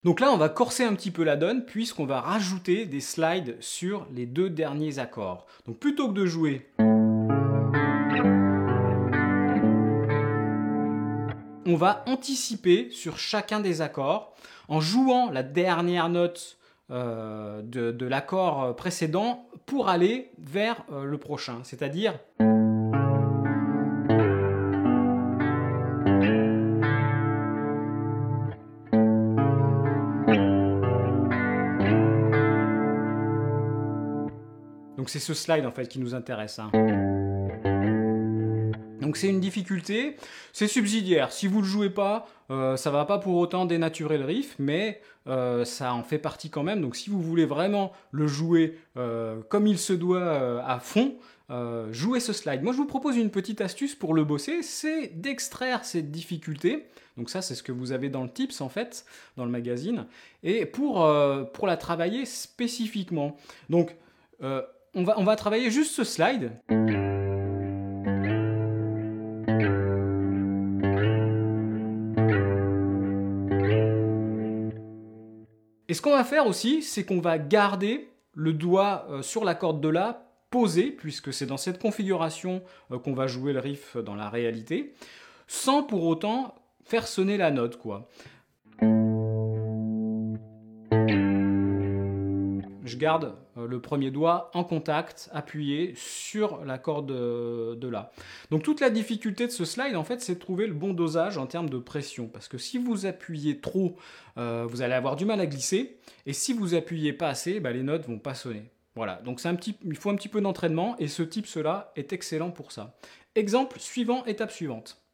Donc là, on va corser un petit peu la donne puisqu'on va rajouter des slides sur les 2 derniers accords. Donc plutôt que de jouer, on va anticiper sur chacun des accords en jouant la dernière note de l'accord précédent pour aller vers le prochain. C'est-à-dire... Donc c'est ce slide en fait qui nous intéresse. Hein. Donc c'est une difficulté, c'est subsidiaire. Si vous ne le jouez pas, ça ne va pas pour autant dénaturer le riff, mais ça en fait partie quand même. Donc si vous voulez vraiment le jouer comme il se doit à fond, jouez ce slide. Moi je vous propose une petite astuce pour le bosser, c'est d'extraire cette difficulté. Donc ça c'est ce que vous avez dans le tips en fait, dans le magazine. Et pour la travailler spécifiquement. Donc on va travailler juste ce slide. Et ce qu'on va faire aussi, c'est qu'on va garder le doigt sur la corde de La posé, puisque c'est dans cette configuration qu'on va jouer le riff dans la réalité, sans pour autant faire sonner la note, quoi. Je garde le premier doigt en contact, appuyé sur la corde de La. Donc toute la difficulté de ce slide, en fait, c'est de trouver le bon dosage en termes de pression. Parce que si vous appuyez trop, vous allez avoir du mal à glisser. Et si vous appuyez pas assez, les notes vont pas sonner. Voilà, donc il faut un petit peu d'entraînement. Et ce tips-là est excellent pour ça. Exemple suivant, étape suivante.